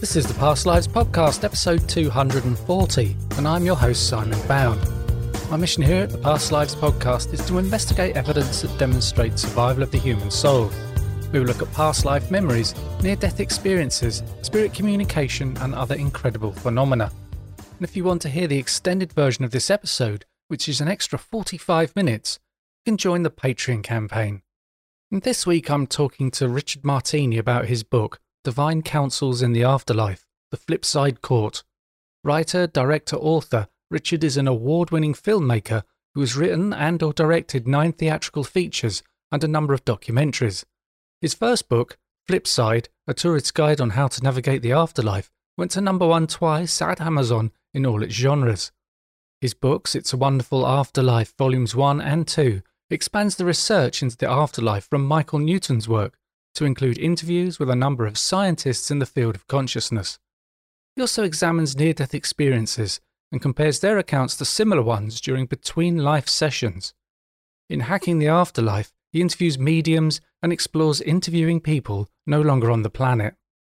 This is the Past Lives Podcast, episode 240, and I'm your host, Simon Bound. My mission here at the Past Lives Podcast is to investigate evidence that demonstrates survival of the human soul. We will look at past life memories, near-death experiences, spirit communication, and other incredible phenomena. And if you want to hear the extended version of this episode, which is an extra 45 minutes, you can join the Patreon campaign. And this week I'm talking to Richard Martini about his book, Divine Counsels in the Afterlife, The Flipside Court. Writer, director, author, Richard is an award-winning filmmaker who has written and or directed 9 theatrical features and a number of documentaries. His first book, Flipside, A Tourist's Guide on How to Navigate the Afterlife, went to number 1 twice at Amazon in all its genres. His books, It's a Wonderful Afterlife, Volumes 1 and 2, expands the research into the afterlife from Michael Newton's work to include interviews with a number of scientists in the field of consciousness. He also examines near-death experiences and compares their accounts to similar ones during between-life sessions. In Hacking the Afterlife, he interviews mediums and explores interviewing people no longer on the planet.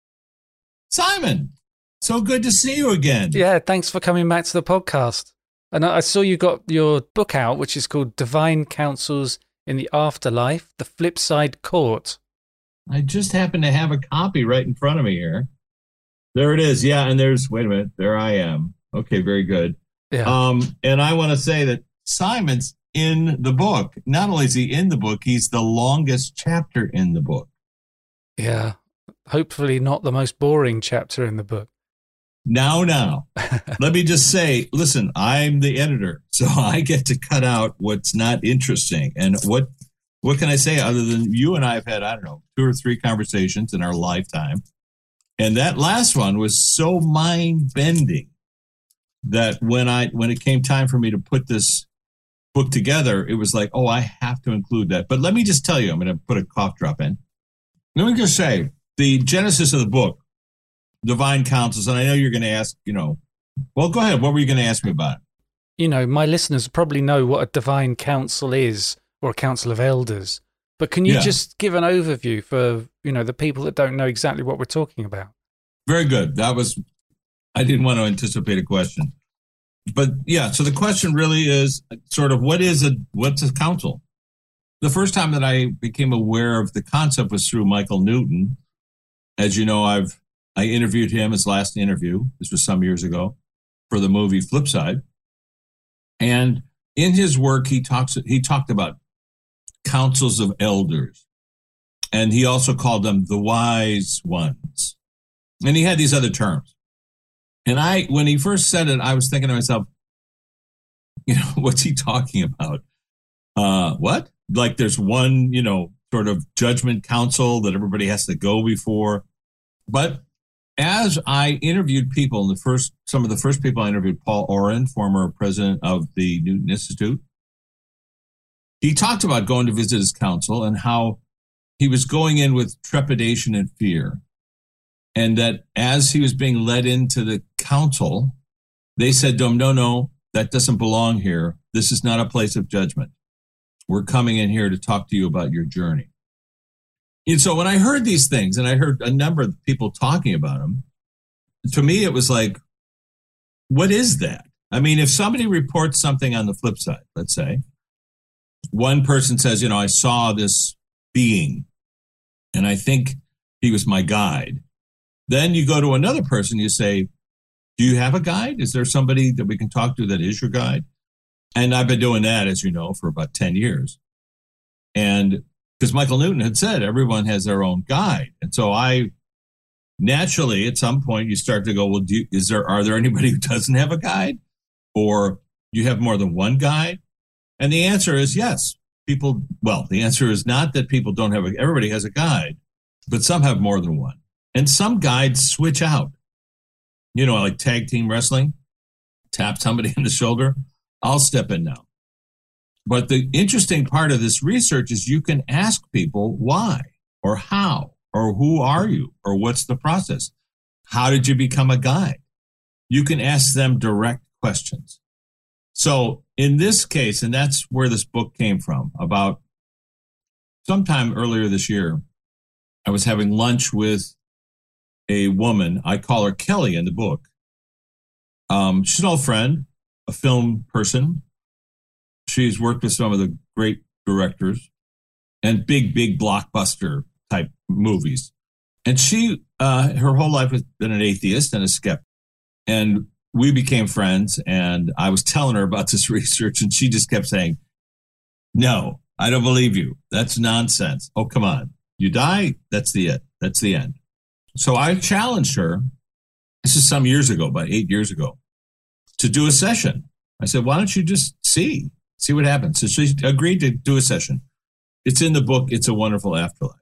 Simon, so good to see you again. Yeah, thanks for coming back to the podcast. And I saw you got your book out, which is called Divine Counsels in the Afterlife, The Flipside Court. I just happen to have a copy right in front of me here. There it is. Yeah, and wait a minute, there I am. Okay, very good. Yeah. And I want to say that Simon's in the book. Not only is he in the book, he's the longest chapter in the book. Yeah, hopefully not the most boring chapter in the book. Now. Let me just say, listen, I'm the editor, so I get to cut out what's not interesting. And what can I say other than you and I have had, 2 or 3 conversations in our lifetime. And that last one was so mind-bending that when it came time for me to put this book together, it was like, oh, I have to include that. But let me just tell you, I'm going to put a cough drop in. Let me just say, the genesis of the book, Divine Counsels, and I know you're going to ask, well, go ahead. What were you going to ask me about? My listeners probably know what a divine council is, or a council of elders. But can you just give an overview for, the people that don't know exactly what we're talking about? Very good. I didn't want to anticipate a question. But yeah, so the question really is sort of what's a council? The first time that I became aware of the concept was through Michael Newton. As you know, I interviewed him, his last interview. This was some years ago for the movie Flipside. And in his work, he talked about councils of elders. And he also called them the wise ones. And he had these other terms. And when he first said it, I was thinking to myself, what's he talking about? What? Like there's one, sort of judgment council that everybody has to go before. But as I interviewed people, some of the first people I interviewed, Paul Oren, former president of the Newton Institute, he talked about going to visit his council and how he was going in with trepidation and fear. And that as he was being led into the council, they said to him, no, that doesn't belong here. This is not a place of judgment. We're coming in here to talk to you about your journey. And so when I heard these things, and I heard a number of people talking about them, to me it was like, what is that? I mean, if somebody reports something on the flip side, let's say, one person says, I saw this being, and I think he was my guide. Then you go to another person, you say, do you have a guide? Is there somebody that we can talk to that is your guide? And I've been doing that, as you know, for about 10 years. And because Michael Newton had said everyone has their own guide. And so I naturally, at some point, you start to go, well, are there anybody who doesn't have a guide? Or you have more than one guide? And the answer is yes. The answer is not that people don't have everybody has a guide, but some have more than one. And some guides switch out. Like tag team wrestling, tap somebody in the shoulder. I'll step in now. But the interesting part of this research is you can ask people why or how or who are you or what's the process? How did you become a guide? You can ask them direct questions. So in this case, and that's where this book came from, about sometime earlier this year, I was having lunch with a woman. I call her Kelly in the book. She's an old friend, a film person. She's worked with some of the great directors and big blockbuster type movies. And she, her whole life has been an atheist and a skeptic. And we became friends, and I was telling her about this research, and she just kept saying, no, I don't believe you. That's nonsense. Oh, come on. You die, that's the it. That's the end. So I challenged her, this is some years ago, about 8 years ago, to do a session. I said, why don't you just see what happens? So she agreed to do a session. It's in the book, It's a Wonderful Afterlife.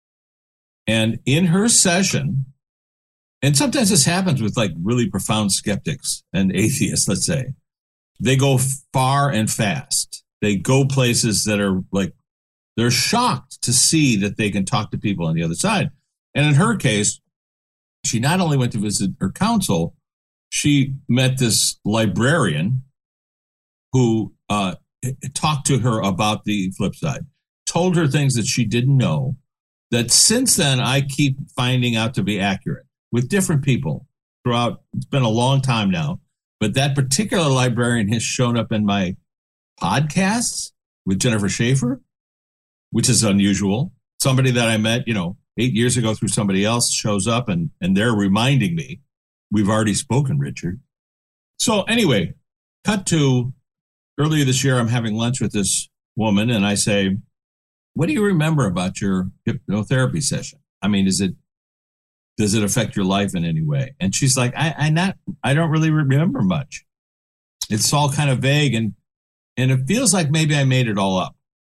And in her session, and sometimes this happens with like really profound skeptics and atheists, let's say, they go far and fast. They go places that are like, they're shocked to see that they can talk to people on the other side. And in her case, she not only went to visit her counsel, she met this librarian who talked to her about the flip side, told her things that she didn't know, that since then I keep finding out to be accurate with different people throughout. It's been a long time now, but that particular librarian has shown up in my podcasts with Jennifer Schaefer, which is unusual. Somebody that I met, 8 years ago through somebody else shows up and they're reminding me, we've already spoken, Richard. So anyway, cut to earlier this year, I'm having lunch with this woman and I say, what do you remember about your hypnotherapy session? I mean, does it affect your life in any way? And she's like, I don't really remember much. It's all kind of vague and it feels like maybe I made it all up,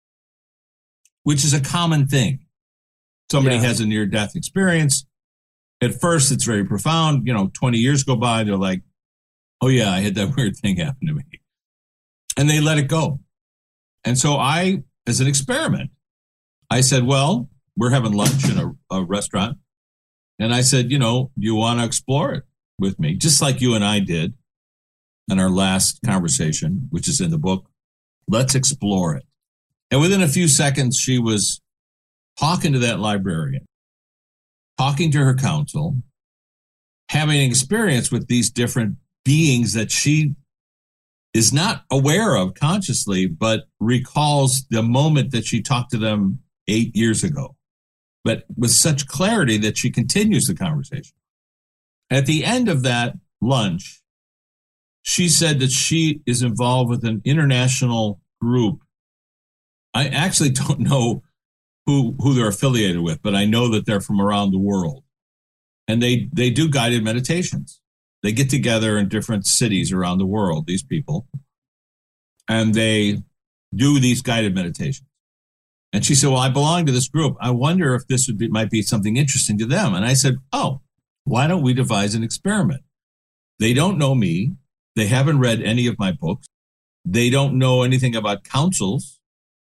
which is a common thing. Somebody has a near-death experience. At first, it's very profound. 20 years go by, they're like, oh yeah, I had that weird thing happen to me. And they let it go. And so I, as an experiment, I said, well, we're having lunch in a restaurant. And I said, you want to explore it with me, just like you and I did in our last conversation, which is in the book. Let's explore it. And within a few seconds, she was talking to that librarian, talking to her counsel, having an experience with these different beings that she is not aware of consciously, but recalls the moment that she talked to them 8 years ago, but with such clarity that she continues the conversation. At the end of that lunch, she said that she is involved with an international group. I actually don't know who they're affiliated with, but I know that they're from around the world. And they do guided meditations. They get together in different cities around the world, these people, and they do these guided meditations. And she said, well, I belong to this group. I wonder if this might be something interesting to them. And I said, oh, why don't we devise an experiment? They don't know me. They haven't read any of my books. They don't know anything about counsels.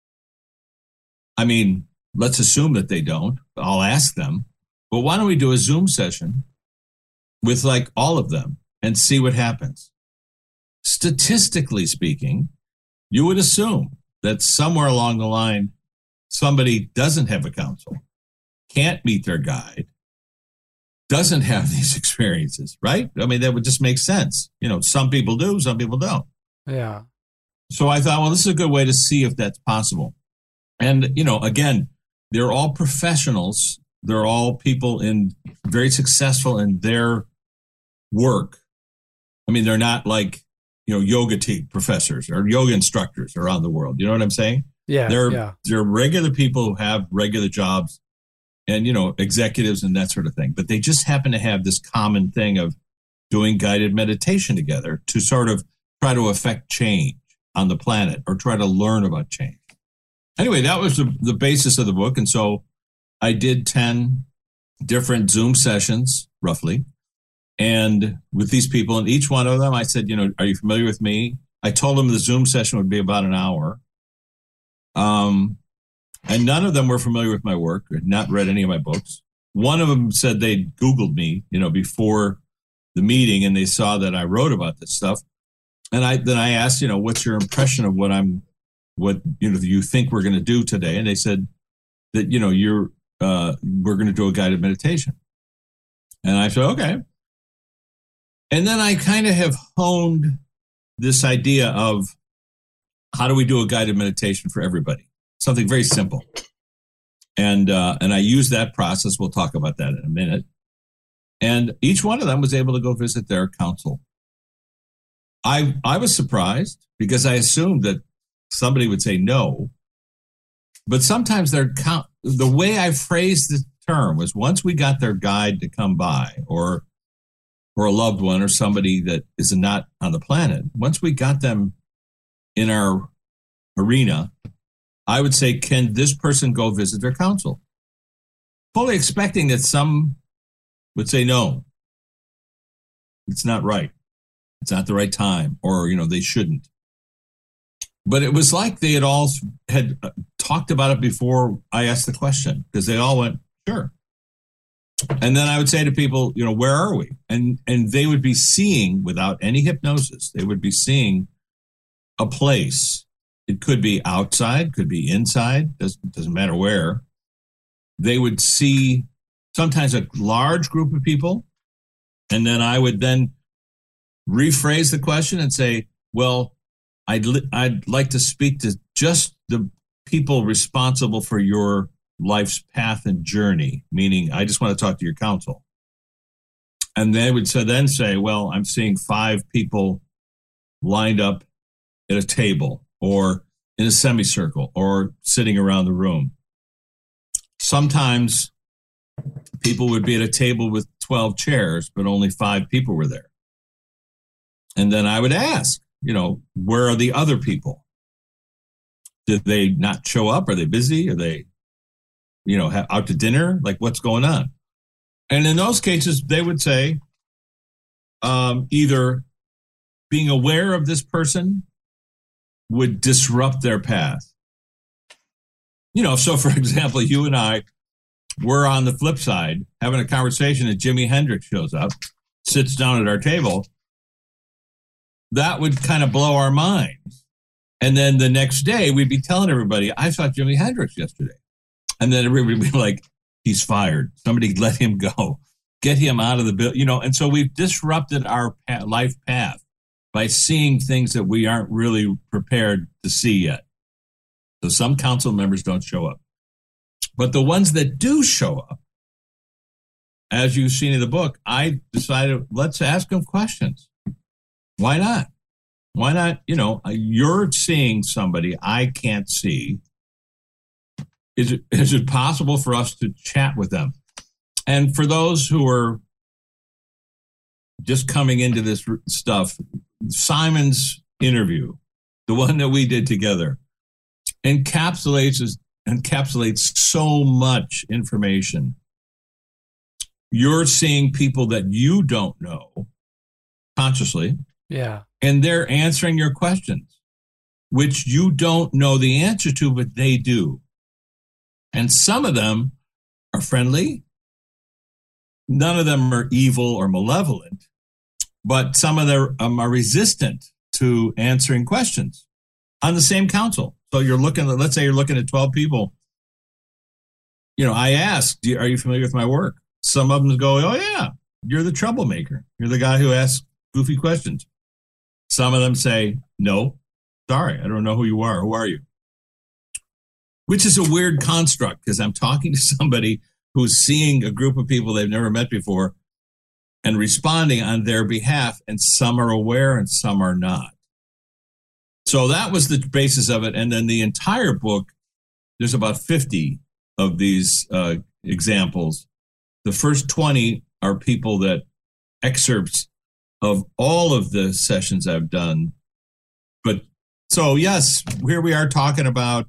I mean, let's assume that they don't. I'll ask them. But why don't we do a Zoom session with like all of them and see what happens? Statistically speaking, you would assume that somewhere along the line, somebody doesn't have a counsel, can't meet their guide, doesn't have these experiences, right? I mean, that would just make sense. Some people do, some people don't. Yeah. So I thought, well, this is a good way to see if that's possible. And, again, they're all professionals. They're all people very successful in their work. I mean, they're not like, yoga professors or yoga instructors around the world. You know what I'm saying? Yeah. They're regular people who have regular jobs and, executives and that sort of thing. But they just happen to have this common thing of doing guided meditation together to sort of try to affect change on the planet or try to learn about change. Anyway, that was the basis of the book. And so I did 10 different Zoom sessions, roughly, and with these people. And each one of them, I said, are you familiar with me? I told them the Zoom session would be about an hour. And none of them were familiar with my work, had not read any of my books. One of them said they Googled me, before the meeting, and they saw that I wrote about this stuff. And I asked, what's your impression of what you think we're going to do today? And they said that, we're going to do a guided meditation. And I said, okay. And then I kind of have honed this idea of how do we do a guided meditation for everybody? Something very simple. And I use that process. We'll talk about that in a minute. And each one of them was able to go visit their council. I was surprised because I assumed that somebody would say no. But sometimes the way I phrased the term was once we got their guide to come by, or a loved one or somebody that is not on the planet, once we got them in our arena, I would say, can this person go visit their council? Fully expecting that some would say, no, it's not right. It's not the right time, or, they shouldn't. But it was like they had talked about it before I asked the question, because they all went, sure. And then I would say to people, where are we? And they would be seeing, without any hypnosis, they would be seeing a place. It could be outside, could be inside, doesn't matter where. They would see sometimes a large group of people. And then I would then rephrase the question and say, well, I'd like to speak to just the people responsible for your life's path and journey, meaning I just want to talk to your council. And they would then say, well, I'm seeing 5 people lined up at a table or in a semicircle or sitting around the room. Sometimes people would be at a table with 12 chairs, but only 5 people were there. And then I would ask, where are the other people? Did they not show up? Are they busy? Are they, out to dinner? Like, what's going on? And in those cases, they would say either being aware of this person would disrupt their path. So for example, you and I were on the flip side having a conversation and Jimi Hendrix shows up, sits down at our table. That would kind of blow our minds. And then the next day we'd be telling everybody, I saw Jimi Hendrix yesterday. And then everybody would be like, he's fired. Somebody let him go. Get him out of the building. And so we've disrupted our life path by seeing things that we aren't really prepared to see yet. So some council members don't show up. But the ones that do show up, as you've seen in the book, I decided, let's ask them questions. Why not? Why not? You're seeing somebody I can't see. Is it possible for us to chat with them? And for those who are just coming into this stuff, Simon's interview, the one that we did together, encapsulates so much information. You're seeing people that you don't know consciously. Yeah. And they're answering your questions, which you don't know the answer to, but they do. And some of them are friendly. None of them are evil or malevolent, but some of them are resistant to answering questions on the same council. So let's say you're looking at 12 people. I asked, are you familiar with my work? Some of them go, oh yeah, you're the troublemaker. You're the guy who asks goofy questions. Some of them say, no, sorry, I don't know who you are. Who are you? Which is a weird construct because I'm talking to somebody who's seeing a group of people they've never met before and responding on their behalf, and some are aware and some are not. So that was the basis of it. And then the entire book, there's about 50 of these examples. The first 20 are people that excerpts of all of the sessions I've done. But so, yes, here we are talking about,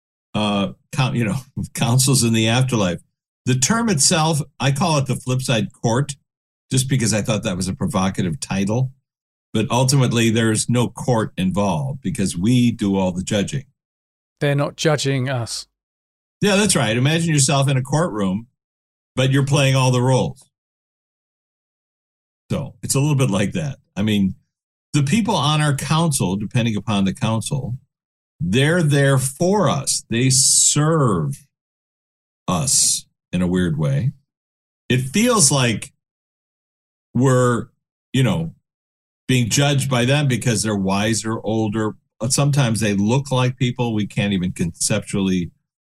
councils in the afterlife. The term itself, I call it the flip side court, just because I thought that was a provocative title. But ultimately, there's no court involved because we do all the judging. They're not judging us. Yeah, that's right. Imagine yourself in a courtroom, but you're playing all the roles. So it's a little bit like that. I mean, the people on our council, depending upon the council, they're there for us. They serve us in a weird way. It feels like we're, being judged by them because they're wiser, older. Sometimes they look like people we can't even conceptually,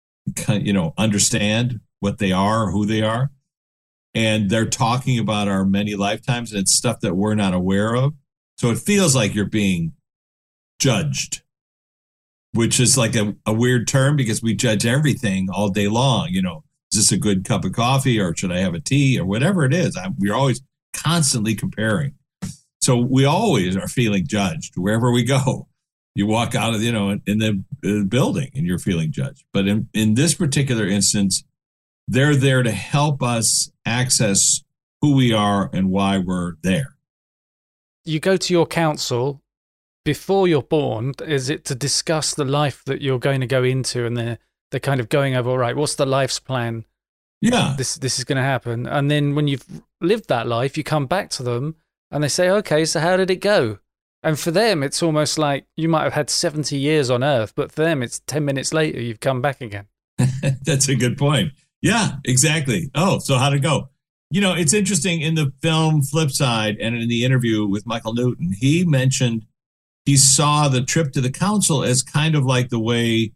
understand what they are, who they are. And they're talking about our many lifetimes, and it's stuff that we're not aware of. So it feels like you're being judged, which is like a weird term because we judge everything all day long. Is this a good cup of coffee, or should I have a tea, or whatever it is? We're always constantly comparing. So we always are feeling judged wherever we go. You walk out of, in the building and you're feeling judged. But in this particular instance, they're there to help us access who we are and why we're there. You go to your council before you're born. Is it to discuss the life that you're going to go into? And they're kind of going over, all right, what's the life's plan? Yeah. This is going to happen. And then when you've lived that life, you come back to them and they say, okay, so how did it go? And for them, it's almost like you might have had 70 years on Earth, but for them, it's 10 minutes later, you've come back again. That's a good point. Yeah, exactly. Oh, so how'd it go? It's interesting in the film Flipside and in the interview with Michael Newton, he mentioned he saw the trip to the council as kind of like the way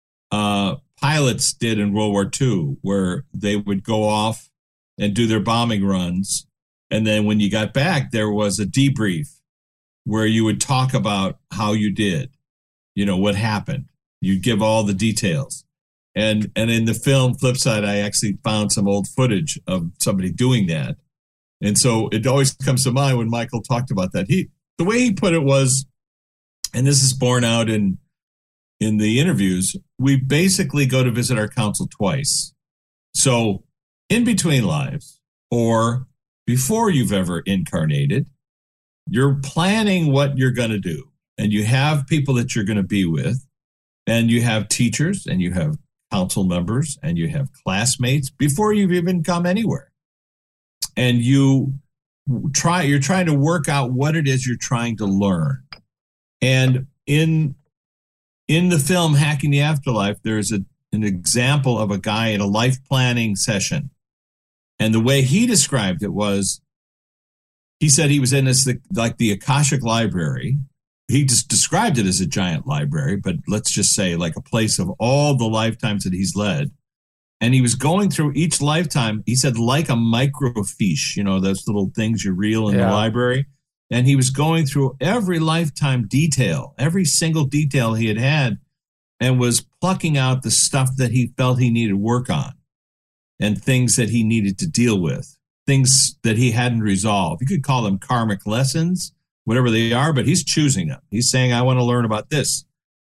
pilots did in World War II, where they would go off and do their bombing runs. And then when you got back, there was a debrief where you would talk about how you did, what happened. You'd give all the details. And in the film Flipside, I actually found some old footage of somebody doing that. And so it always comes to mind when Michael talked about that. The way he put it was, and this is borne out in the interviews, we basically go to visit our council twice. So in between lives or before you've ever incarnated, you're planning what you're going to do. And you have people that you're going to be with, and you have teachers, and you have council members, and you have classmates before you've even come anywhere. And you're trying to work out what it is you're trying to learn. And in the film Hacking the Afterlife, there's an example of a guy at a life planning session. And the way he described it was, he said he was in the Akashic Library. He just described it as a giant library, but let's just say like a place of all the lifetimes that he's led. And he was going through each lifetime, he said, like a microfiche, those little things you reel in the library. And he was going through every lifetime detail, every single detail he had, and was plucking out the stuff that he felt he needed work on and things that he needed to deal with, things that he hadn't resolved. You could call them karmic lessons, whatever they are, but he's choosing them. He's saying, I want to learn about this.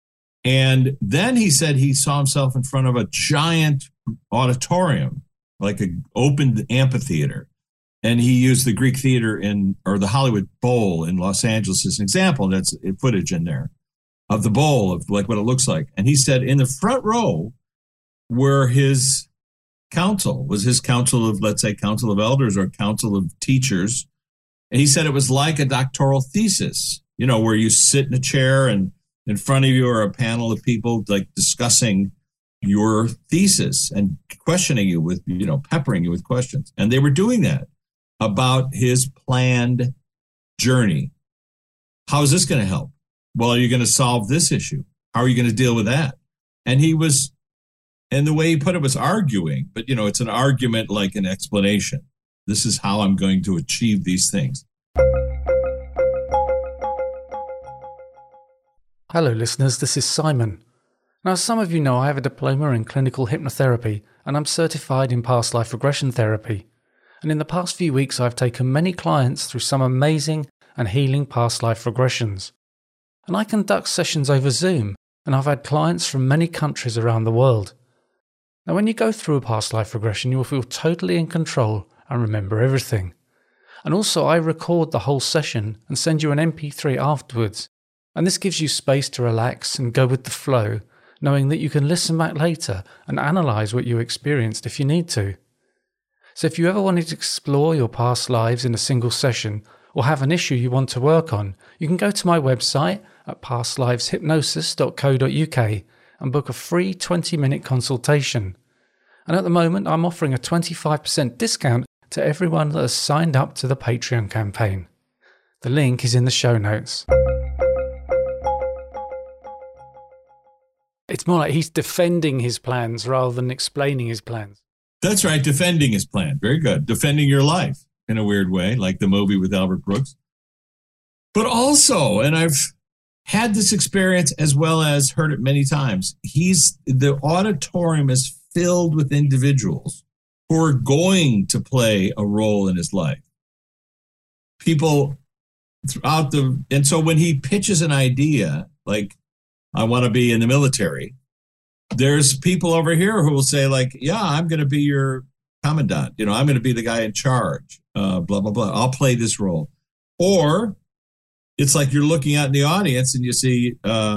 And then he said he saw himself in front of a giant auditorium, like an open amphitheater. And he used the Greek Theater or the Hollywood Bowl in Los Angeles as an example. That's footage in there of the bowl, of like what it looks like. And he said in the front row were his council, was his council of, let's say, council of elders or council of teachers. And he said it was like a doctoral thesis, where you sit in a chair and in front of you are a panel of people like discussing your thesis and questioning you with, peppering you with questions. And they were doing that about his planned journey. How is this going to help? Well, are you going to solve this issue? How are you going to deal with that? And the way he put it was arguing, but it's an argument like an explanation. This is how I'm going to achieve these things. Hello, listeners. This is Simon. Now, as some of you know, I have a diploma in clinical hypnotherapy, and I'm certified in past life regression therapy. And in the past few weeks, I've taken many clients through some amazing and healing past life regressions. And I conduct sessions over Zoom, and I've had clients from many countries around the world. Now, when you go through a past life regression, you will feel totally in control and remember everything. And also, I record the whole session and send you an MP3 afterwards. And this gives you space to relax and go with the flow, knowing that you can listen back later and analyse what you experienced if you need to. So if you ever wanted to explore your past lives in a single session or have an issue you want to work on, you can go to my website at pastliveshypnosis.co.uk and book a free 20-minute consultation. And at the moment, I'm offering a 25% discount to everyone that has signed up to the Patreon campaign. The link is in the show notes. It's more like he's defending his plans rather than explaining his plans. That's right, defending his plan. Very good. Defending your life in a weird way, like the movie with Albert Brooks. But also, and I've had this experience as well as heard it many times, the auditorium is filled with individuals who are going to play a role in his life. People throughout and so when he pitches an idea, like, I want to be in the military, there's people over here who will say, like, yeah, I'm going to be your commandant. I'm going to be the guy in charge, blah, blah, blah. I'll play this role. Or it's like you're looking out in the audience and you see,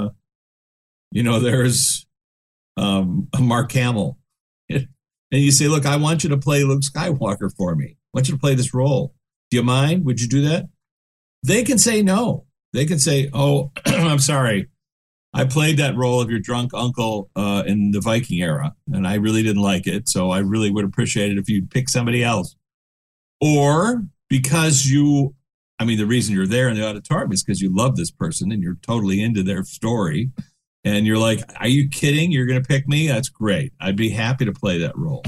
there's a Mark Hamill. And you say, look, I want you to play Luke Skywalker for me. I want you to play this role. Do you mind? Would you do that? They can say no. They can say, oh, I'm sorry. I played that role of your drunk uncle in the Viking era, and I really didn't like it. So I really would appreciate it if you'd pick somebody else. Or because the reason you're there in the auditorium is because you love this person and you're totally into their story. And you're like, are you kidding? You're going to pick me? That's great. I'd be happy to play that role.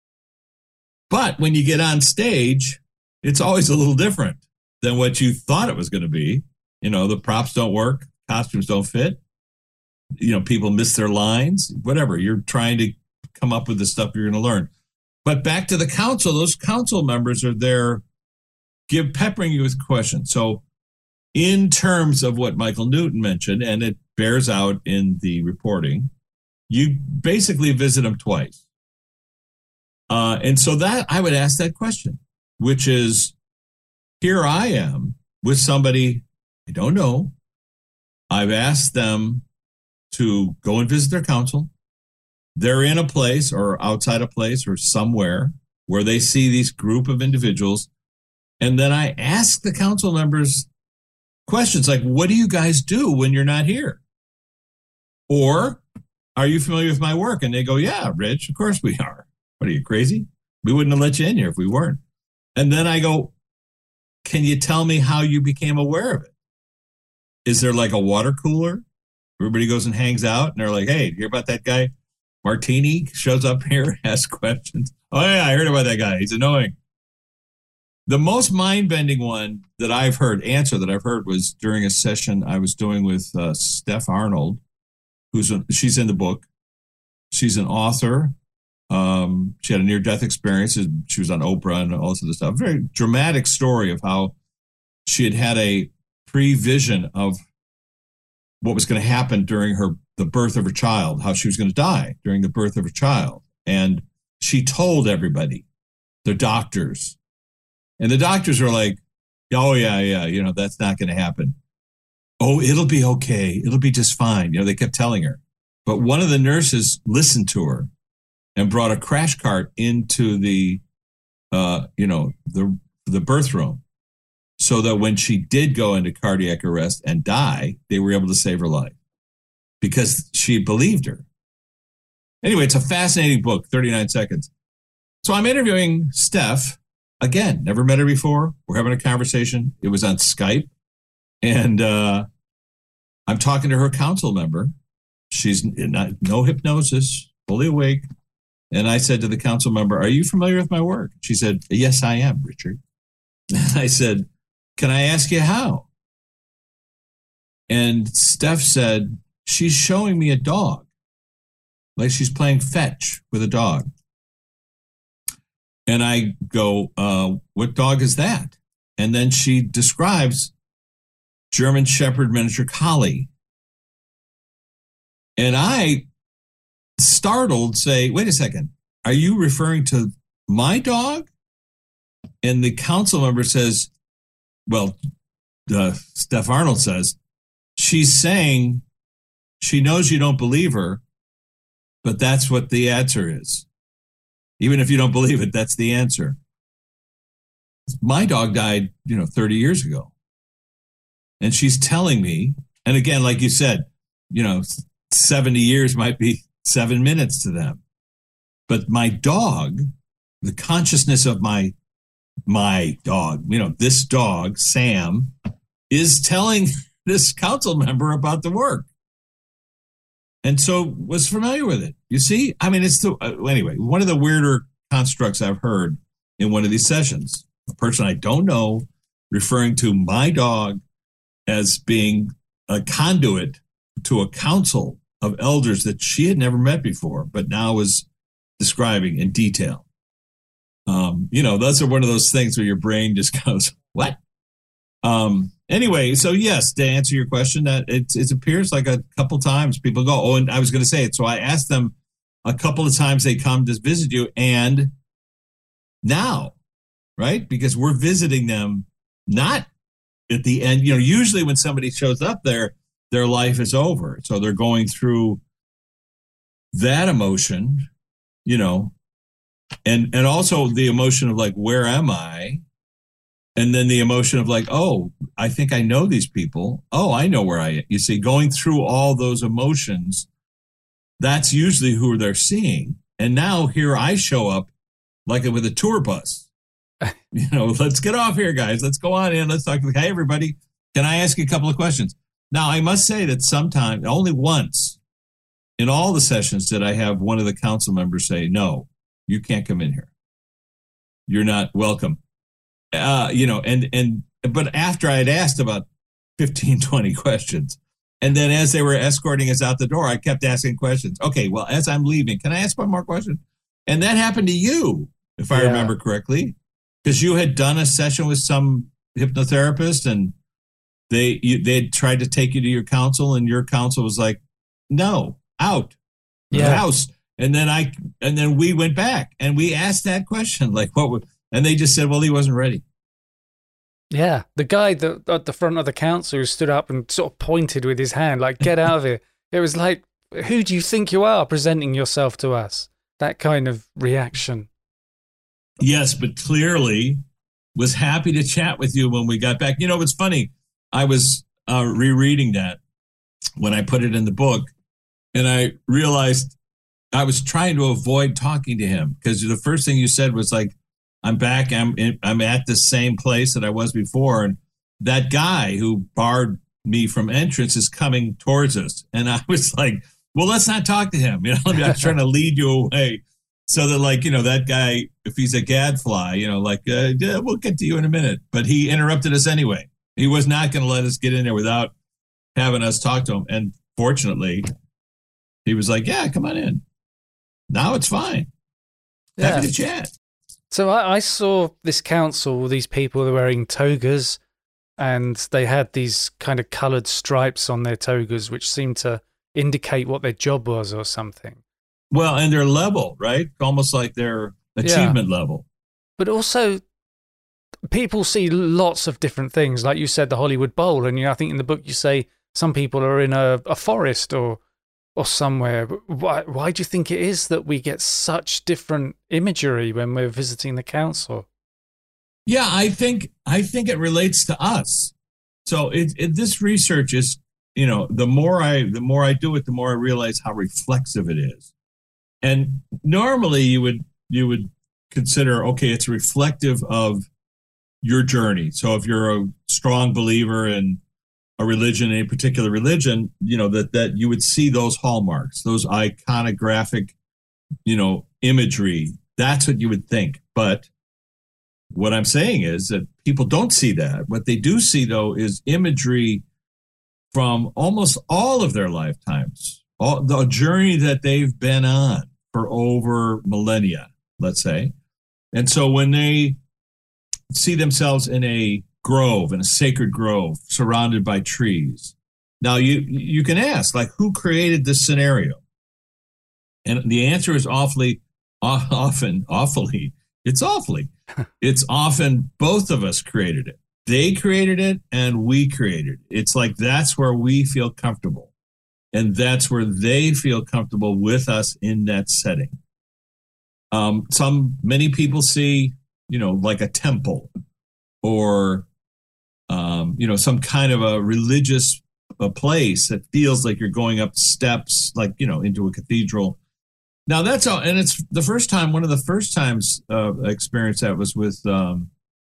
But when you get on stage, it's always a little different than what you thought it was going to be. The props don't work. Costumes don't fit. People miss their lines, whatever. You're trying to come up with the stuff you're going to learn. But back to the council, those council members are there peppering you with questions. So in terms of what Michael Newton mentioned, and it bears out in the reporting, you basically visit them twice. And so that I would ask that question, which is, here I am with somebody I don't know. I've asked them to go and visit their council. They're in a place or outside a place or somewhere where they see these group of individuals. And then I ask the council members questions like, what do you guys do when you're not here? Or are you familiar with my work? And they go, yeah, Rich, of course we are. What are you, crazy? We wouldn't have let you in here if we weren't. And then I go, can you tell me how you became aware of it? Is there like a water cooler? Everybody goes and hangs out, and they're like, hey, hear about that guy? Martini shows up here, asks questions. Oh, yeah, I heard about that guy. He's annoying. The most mind-bending one that I've heard was during a session I was doing with Steph Arnold, she's in the book. She's an author. She had a near-death experience. She was on Oprah and all this other stuff. Very dramatic story of how she had a prevision of what was going to happen during the birth of her child, how she was going to die during the birth of her child. And she told everybody, the doctors. And the doctors were like, oh, yeah, that's not going to happen. Oh, it'll be okay. It'll be just fine. They kept telling her. But one of the nurses listened to her and brought a crash cart into the birth room so that when she did go into cardiac arrest and die, they were able to save her life because she believed her. Anyway, it's a fascinating book, 39 seconds. So I'm interviewing Steph. Again, never met her before. We're having a conversation. It was on Skype. And I'm talking to her council member. She's no hypnosis, fully awake. And I said to the council member, are you familiar with my work? She said, yes, I am, Richard. And I said, can I ask you how? And Steph said, she's showing me a dog, like she's playing fetch with a dog. And I go, what dog is that? And then she describes German Shepherd Miniature Collie. And I, startled, say, wait a second, are you referring to my dog? And the council member says, well, Steph Arnold says, she's saying she knows you don't believe her, but that's what the answer is. Even if you don't believe it, that's the answer. My dog died, 30 years ago. And she's telling me, and again, like you said, 70 years might be 7 minutes to them. But my dog, the consciousness of my my dog, this dog, Sam, is telling this council member about the work. And so was familiar with it. You see? I mean, anyway, one of the weirder constructs I've heard in one of these sessions, a person I don't know referring to my dog as being a conduit to a council of elders that she had never met before, but now was describing in detail. Those are one of those things where your brain just goes, what? Anyway, so yes, to answer your question, that it appears like a couple times people go, oh, and I was going to say it. So I asked them a couple of times they come to visit you, and now, right? Because we're visiting them not at the end. Usually when somebody shows up there, their life is over. So they're going through that emotion, and also the emotion of like, where am I? And then the emotion of like, oh, I think I know these people. Oh, I know where I am. You see, going through all those emotions, that's usually who they're seeing. And now here I show up like with a tour bus. Let's get off here, guys. Let's go on in. Let's talk. Hey, everybody, can I ask you a couple of questions? Now, I must say that sometimes, only once in all the sessions did I have one of the council members say, no, you can't come in here. You're not welcome. But after I had asked about 15, 20 questions, and then as they were escorting us out the door, I kept asking questions. Okay, well, as I'm leaving, can I ask one more question? And that happened to you, if I remember correctly, because you had done a session with some hypnotherapist, and they had tried to take you to your council, and your council was like, no, out, house. And then we went back and we asked that question, like, and they just said, well, he wasn't ready. Yeah, the guy at the front of the council who stood up and sort of pointed with his hand, like, get out of here. It was like, who do you think you are presenting yourself to us? That kind of reaction. Yes, but clearly was happy to chat with you when we got back. It's funny. I was rereading that when I put it in the book, and I realized I was trying to avoid talking to him because the first thing you said was like, I'm back. I'm at the same place that I was before. And that guy who barred me from entrance is coming towards us. And I was like, well, let's not talk to him. I was trying to lead you away so that that guy, if he's a gadfly, we'll get to you in a minute. But he interrupted us anyway. He was not going to let us get in there without having us talk to him. And fortunately, he was like, yeah, come on in. Now it's fine. Happy to chat. So I saw this council, these people were wearing togas, and they had these kind of coloured stripes on their togas, which seemed to indicate what their job was or something. Well, and their level, right? Almost like their achievement level. But also, people see lots of different things. Like you said, the Hollywood Bowl. And I think in the book you say some people are in a forest or somewhere. Why do you think it is that we get such different imagery when we're visiting the council? Yeah, I think it relates to us. So this research is, the more I do it, the more I realize how reflexive it is. And normally you would consider, okay, it's reflective of your journey. So if you're a strong believer in a religion, a particular religion, that you would see those hallmarks, those iconographic, imagery. That's what you would think. But what I'm saying is that people don't see that. What they do see, though, is imagery from almost all of their lifetimes, the journey that they've been on for over millennia, let's say. And so when they see themselves in a grove, in a sacred grove, surrounded by trees. Now, you can ask, like, who created this scenario? And the answer is awfully, it's often both of us created it. They created it and we created it. It's like that's where we feel comfortable. And that's where they feel comfortable with us in that setting. Many people see, like a temple or some kind of a religious place that feels like you're going up steps, like, into a cathedral. Now that's all. And it's the first time, one of the first times I experienced that was with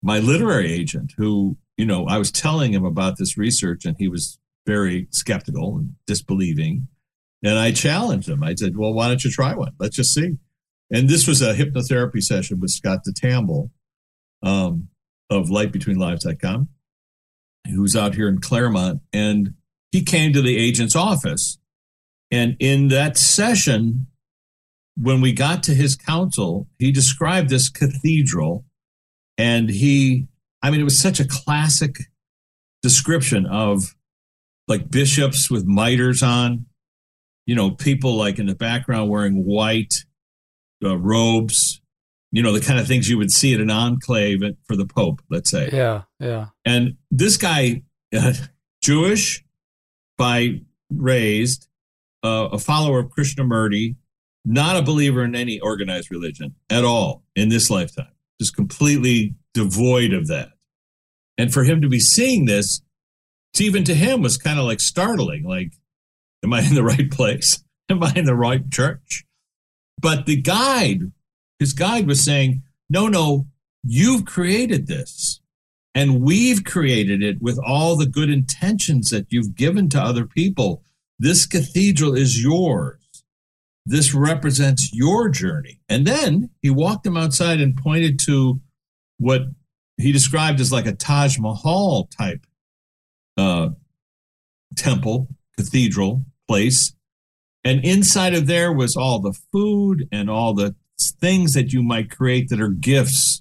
my literary agent who, I was telling him about this research and he was very skeptical and disbelieving. And I challenged him. I said, well, why don't you try one? Let's just see. And this was a hypnotherapy session with Scott DeTamble of lightbetweenlives.com, who's out here in Claremont. And he came to the agent's office. And in that session, when we got to his counsel, he described this cathedral. And it was such a classic description of like bishops with mitres on, people like in the background wearing white robes, the kind of things you would see at an enclave for the Pope, let's say. Yeah, yeah. And this guy, Jewish by raised, a follower of Krishnamurti, not a believer in any organized religion at all in this lifetime, just completely devoid of that. And for him to be seeing this, even to him was kind of like startling, like, am I in the right place? Am I in the right church? But his guide was saying, no, you've created this. And we've created it with all the good intentions that you've given to other people. This cathedral is yours. This represents your journey. And then he walked him outside and pointed to what he described as like a Taj Mahal type temple, cathedral place. And inside of there was all the food and all the things that you might create that are gifts,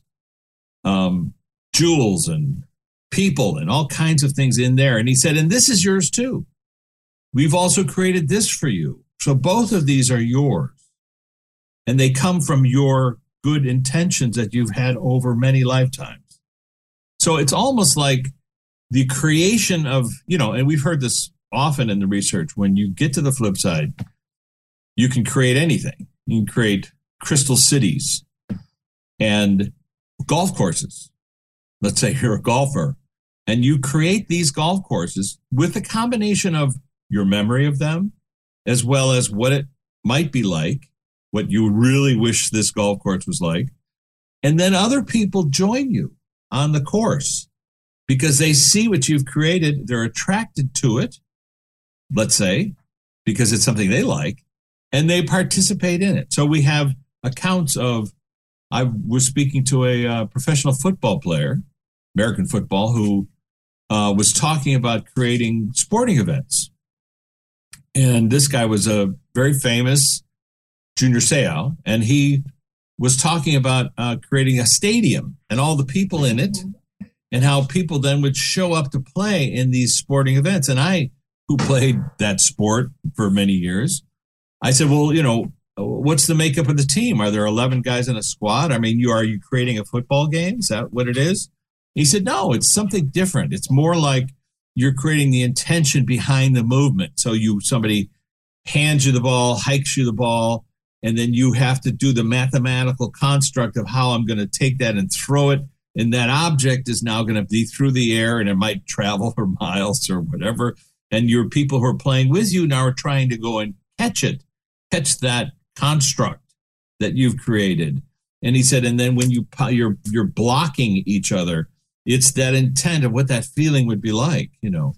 jewels and people and all kinds of things in there. And he said, and this is yours too. We've also created this for you. So both of these are yours. And they come from your good intentions that you've had over many lifetimes. So it's almost like the creation of, and we've heard this often in the research, when you get to the flip side, you can create anything. You can create crystal cities and golf courses. Let's say you're a golfer and you create these golf courses with a combination of your memory of them, as well as what it might be like, what you really wish this golf course was like. And then other people join you on the course because they see what you've created. They're attracted to it, let's say, because it's something they like, and they participate in it. So we have accounts of, I was speaking to a professional football player, American football, who was talking about creating sporting events. And this guy was a very famous Junior Seau, and he was talking about creating a stadium and all the people in it, and how people then would show up to play in these sporting events. And I, who played that sport for many years, I said, well, what's the makeup of the team? Are there 11 guys in a squad? I mean, are you creating a football game? Is that what it is? He said, no, it's something different. It's more like you're creating the intention behind the movement. So somebody hands you the ball, hikes you the ball, and then you have to do the mathematical construct of how I'm going to take that and throw it. And that object is now going to be through the air, and it might travel for miles or whatever. And your people who are playing with you now are trying to go and catch that construct that you've created. And he said, and then when you're blocking each other, it's that intent of what that feeling would be like,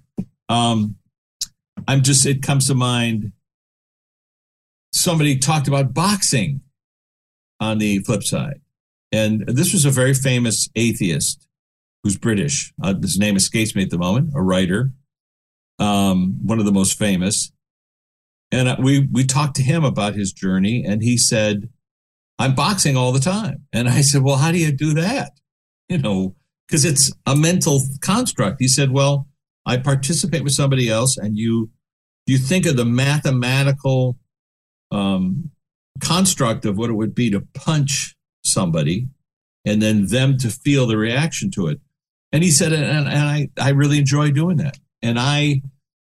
it comes to mind. Somebody talked about boxing on the flip side. And this was a very famous atheist who's British. His name escapes me at the moment, a writer, one of the most famous. And we talked to him about his journey, and he said, I'm boxing all the time. And I said, well, how do you do that? Because it's a mental construct. He said, well, I participate with somebody else, and you think of the mathematical construct of what it would be to punch somebody and then them to feel the reaction to it. And he said, and I really enjoy doing that. And I,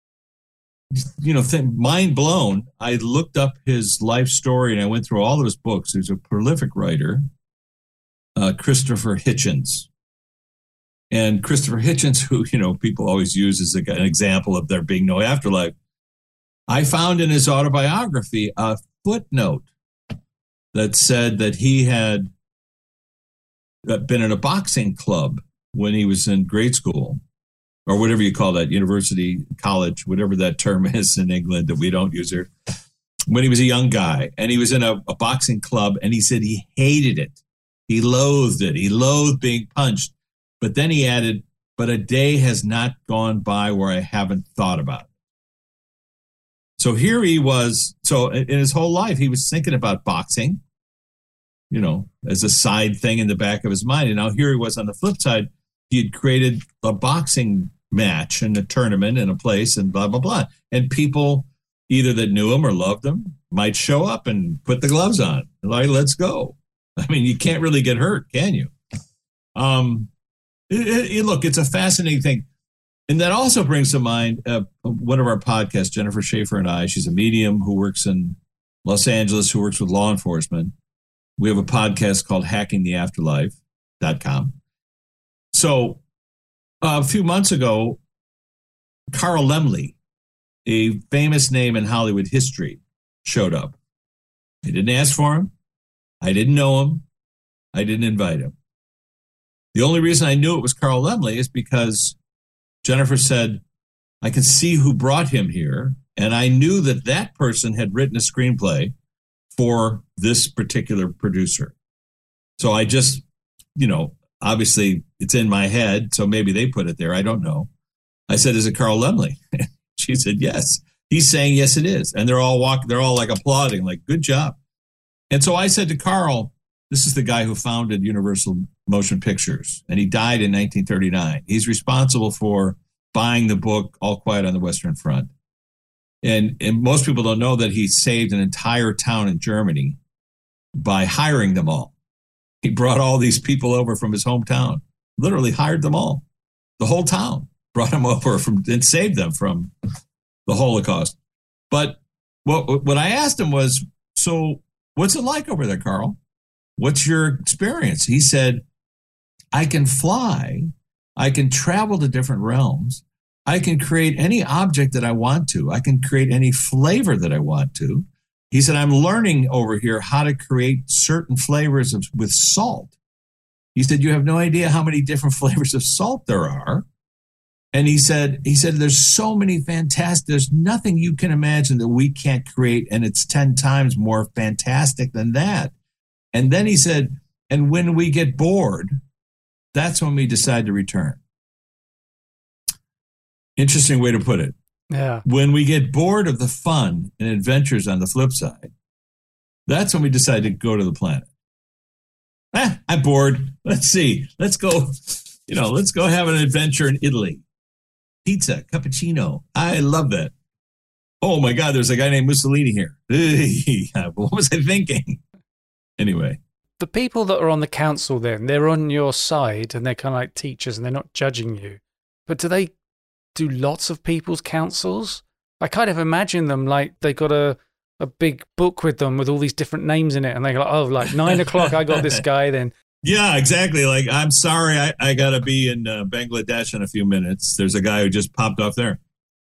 mind blown, I looked up his life story and I went through all of his books. He's a prolific writer, Christopher Hitchens. And Christopher Hitchens, who, people always use as an example of there being no afterlife. I found in his autobiography a footnote that said that he had been in a boxing club when he was in grade school, or whatever you call that, university, college, whatever that term is in England that we don't use here, when he was a young guy, and he was in a boxing club, and he said he hated it. He loathed it. He loathed being punched. But then he added, but a day has not gone by where I haven't thought about it. So here he was. So in his whole life, he was thinking about boxing, as a side thing in the back of his mind. And now here he was on the flip side. He had created a boxing match and a tournament in a place and blah, blah, blah. And people either that knew him or loved him might show up and put the gloves on. Like, let's go. I mean, you can't really get hurt, can you? Look, it's a fascinating thing. And that also brings to mind one of our podcasts, Jennifer Schaefer and I. She's a medium who works in Los Angeles, who works with law enforcement. We have a podcast called hackingtheafterlife.com. So a few months ago, Carl Laemmle, a famous name in Hollywood history, showed up. I didn't ask for him. I didn't know him. I didn't invite him. The only reason I knew it was Carl Laemmle is because Jennifer said, I can see who brought him here. And I knew that that person had written a screenplay for this particular producer. So I just, obviously it's in my head, so maybe they put it there. I don't know. I said, is it Carl Laemmle? She said, yes. He's saying, yes, it is. And they're all like applauding, like, good job. And so I said to Carl, this is the guy who founded Universal Motion Pictures, and he died in 1939. He's responsible for buying the book All Quiet on the Western Front. And most people don't know that he saved an entire town in Germany by hiring them all. He brought all these people over from his hometown, literally hired them all, the whole town, brought them over and saved them from the Holocaust. But what I asked him was, so what's it like over there, Carl? What's your experience? He said, I can fly. I can travel to different realms. I can create any object that I want to. I can create any flavor that I want to. He said, I'm learning over here how to create certain flavors with salt. He said, you have no idea how many different flavors of salt there are. And he said, there's so many fantastic, there's nothing you can imagine that we can't create. And it's 10 times more fantastic than that. And then he said, and when we get bored, that's when we decide to return. Interesting way to put it. Yeah. When we get bored of the fun and adventures on the flip side, that's when we decide to go to the planet. I'm bored. Let's see. Let's go have an adventure in Italy. Pizza, cappuccino. I love that. Oh my God, there's a guy named Mussolini here. What was I thinking? Anyway. The people that are on the council then, they're on your side and they're kind of like teachers and they're not judging you. But do they do lots of people's councils? I kind of imagine them like they got a big book with them with all these different names in it. And they're like, 9 o'clock, I got this guy then. Yeah, exactly. Like, I'm sorry, I got to be in Bangladesh in a few minutes. There's a guy who just popped off there.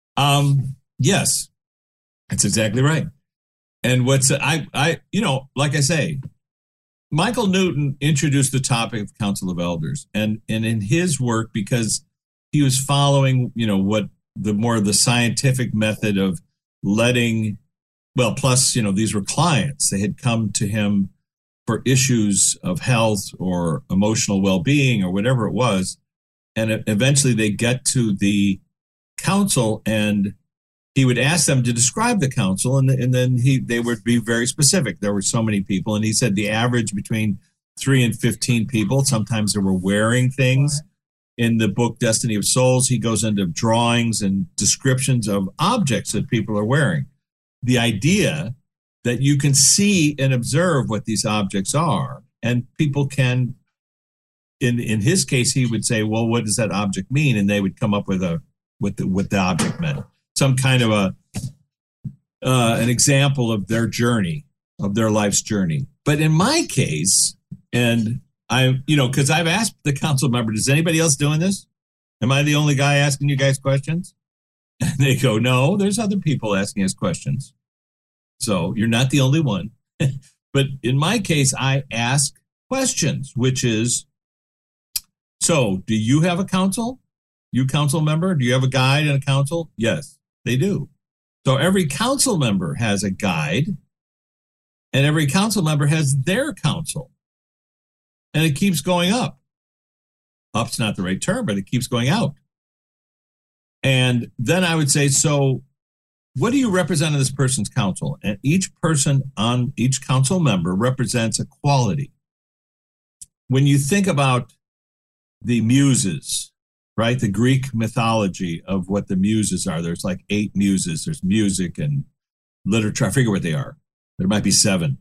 Yes, that's exactly right. And like I say, Michael Newton introduced the topic of Council of Elders, and in his work, because he was following, what the scientific method of letting, plus, these were clients. They had come to him for issues of health or emotional well-being or whatever it was. And eventually they get to the council and he would ask them to describe the council. And then they would be very specific. There were so many people. And he said the average between 3 and 15 people, sometimes they were wearing things. In the book, Destiny of Souls, he goes into drawings and descriptions of objects that people are wearing. The idea that you can see and observe what these objects are, and people can, in his case, he would say, well, what does that object mean? And they would come up with what the object meant. Some kind of an example of their journey, of their life's journey. But in my case, and because I've asked the council member, is anybody else doing this? Am I the only guy asking you guys questions? And they go, no, there's other people asking us questions. So you're not the only one. But in my case, I ask questions, which is, So do you have a council? You council member? Do you have a guide and a council? Yes, they do. So every council member has a guide, and every council member has their council. And it keeps going up. Up's not the right term, but it keeps going out. And then I would say, so what do you represent in this person's council? And each person on each council member represents a quality. When you think about the muses, right? The Greek mythology of what the muses are. There's like 8 muses. There's music and literature. I forget what they are. There might be 7.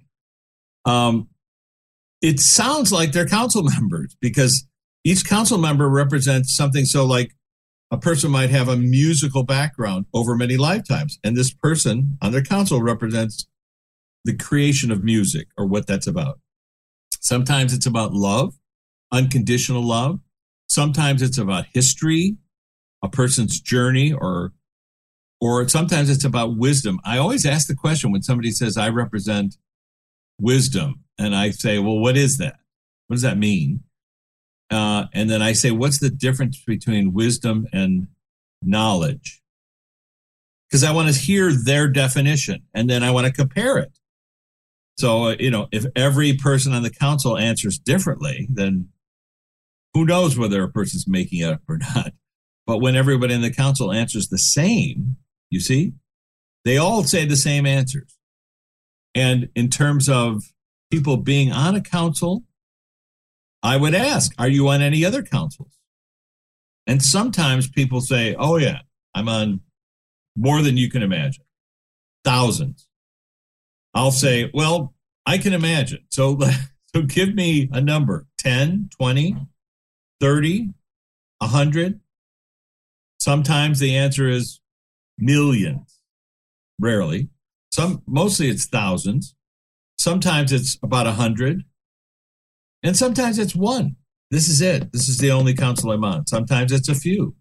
It sounds like they're council members because each council member represents something. So like a person might have a musical background over many lifetimes. And this person on their council represents the creation of music or what that's about. Sometimes it's about love, unconditional love. Sometimes it's about history, a person's journey, or sometimes it's about wisdom. I always ask the question when somebody says, I represent wisdom. And I say, well, what is that? What does that mean? And then I say, what's the difference between wisdom and knowledge? Because I want to hear their definition, and then I want to compare it. So, if every person on the council answers differently, then who knows whether a person's making it up or not. But when everybody in the council answers the same, you see, they all say the same answers. And in terms of people being on a council, I would ask, are you on any other councils? And sometimes people say, oh, yeah, I'm on more than you can imagine, thousands. I'll say, well, I can imagine. So give me a number, 10, 20, 30, 100. Sometimes the answer is millions, rarely. Mostly it's thousands. Sometimes it's about 100. And sometimes it's 1. This is it. This is the only council I'm on. Sometimes it's a few.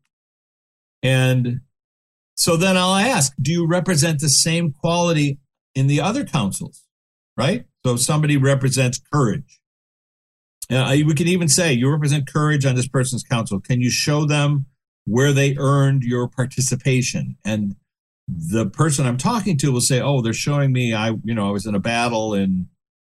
And so then I'll ask, do you represent the same quality in the other councils? Right? So if somebody represents courage. We can even say, you represent courage on this person's council. Can you show them where they earned your participation? And the person I'm talking to will say, oh, they're showing me, I was in a battle in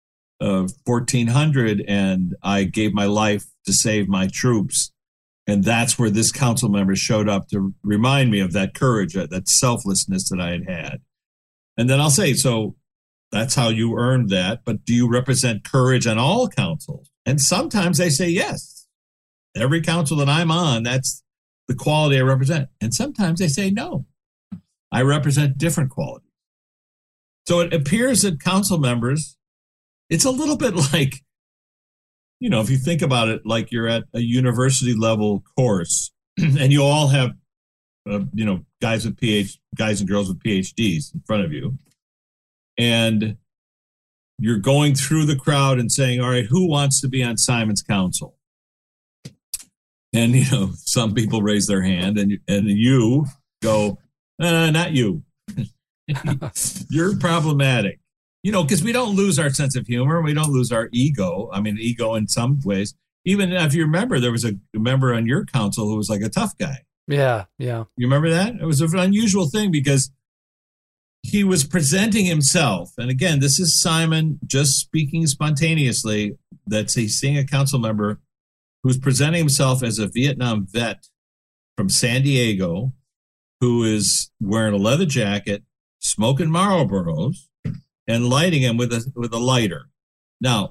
1400 and I gave my life to save my troops. And that's where this council member showed up to remind me of that courage, that selflessness that I had had. And then I'll say, so that's how you earned that. But do you represent courage on all councils? And sometimes they say, yes, every council that I'm on, that's the quality I represent. And sometimes they say, no, I represent different qualities. So it appears that council members, it's a little bit like, if you think about it, like you're at a university level course and you all have, guys and girls with PhDs in front of you. And you're going through the crowd and saying, all right, who wants to be on Simon's council? And, some people raise their hand and you go, not you. You're problematic. Because we don't lose our sense of humor. We don't lose our ego. I mean, ego in some ways. Even if you remember, there was a member on your council who was like a tough guy. Yeah. You remember that? It was an unusual thing because he was presenting himself. And again, this is Simon just speaking spontaneously. He's seeing a council member who's presenting himself as a Vietnam vet from San Diego who is wearing a leather jacket, smoking Marlboros, and lighting him with a lighter. Now,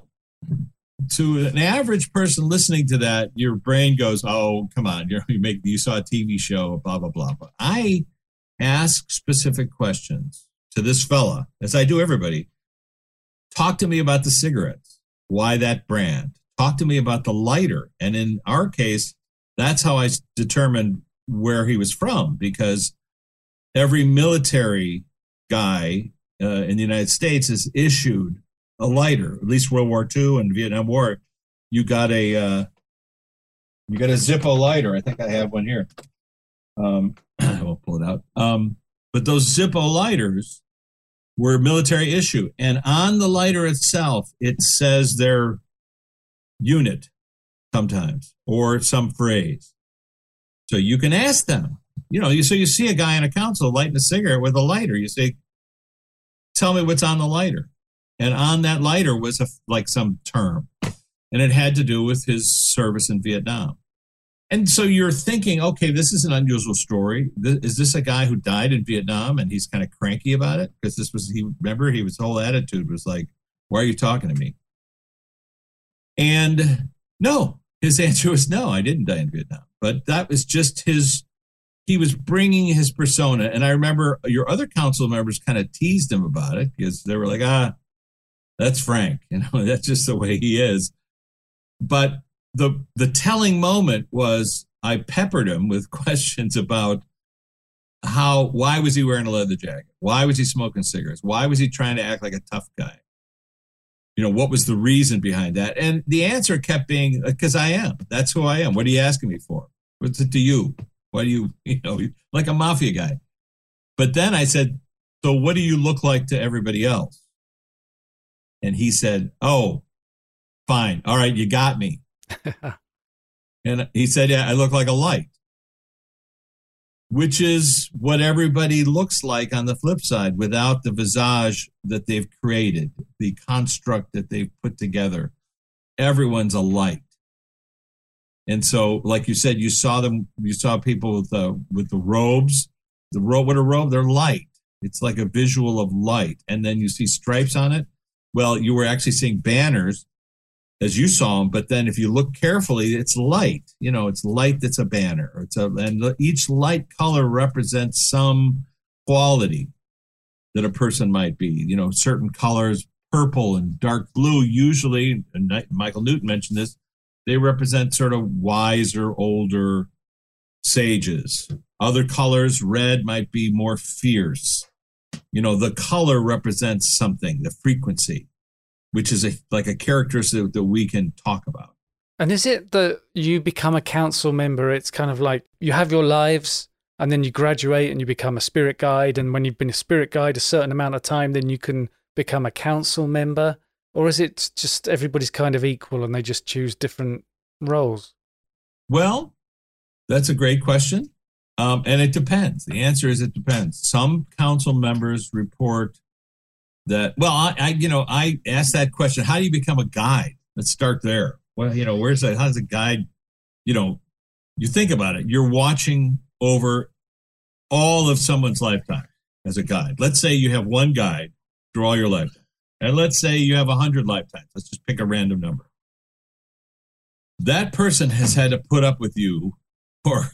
to an average person listening to that, your brain goes, oh, come on, you saw a TV show, blah, blah, blah. But I ask specific questions to this fella, as I do everybody. Talk to me about the cigarettes. Why that brand? Talk to me about the lighter. And in our case, that's how I determined where he was from, because every military guy in the United States is issued a lighter. At least World War II and Vietnam War, you got a Zippo lighter. I think I have one here. I won't pull it out. But those Zippo lighters were military issue, and on the lighter itself, it says their unit. sometimes, or some phrase. So you can ask them, so you see a guy in a council lighting a cigarette with a lighter. You say, tell me what's on the lighter. And on that lighter was some term. And it had to do with his service in Vietnam. And so you're thinking, okay, this is an unusual story. Is this a guy who died in Vietnam and he's kind of cranky about it? Because his whole attitude was like, why are you talking to me? And no, his answer was no, I didn't die in Vietnam. But that was just he was bringing his persona. And I remember your other council members kind of teased him about it because they were like, that's Frank. That's just the way he is. But the telling moment was I peppered him with questions about why was he wearing a leather jacket? Why was he smoking cigarettes? Why was he trying to act like a tough guy? What was the reason behind that? And the answer kept being, because I am. That's who I am. What are you asking me for? What's it to you? Why do you, like a mafia guy? But then I said, so what do you look like to everybody else? And he said, oh, fine. All right, you got me. And he said, yeah, I look like a light, which is what everybody looks like on the flip side without the visage that they've created, the construct that they've put together. Everyone's a light. And so, like you said, you saw people with the robes. What a robe, they're light. It's like a visual of light. And then you see stripes on it. Well, you were actually seeing banners as you saw them, but then if you look carefully, it's light. It's light that's a banner. And each light color represents some quality that a person might be. Certain colors, purple and dark blue, usually, and Michael Newton mentioned this, they represent sort of wiser, older sages. Other colors, red might be more fierce. The color represents something, the frequency, which is like a characteristic that we can talk about. And is it that you become a council member? It's kind of like you have your lives and then you graduate and you become a spirit guide. And when you've been a spirit guide a certain amount of time, then you can become a council member. Or is it just everybody's kind of equal and they just choose different roles? Well, that's a great question. And it depends. The answer is it depends. Some council members report that, well, I asked that question. How do you become a guide? Let's start there. Well, where's that? How does a guide, you think about it. You're watching over all of someone's lifetime as a guide. Let's say you have one guide through all your lifetime. And let's say you have 100 lifetimes. Let's just pick a random number. That person has had to put up with you for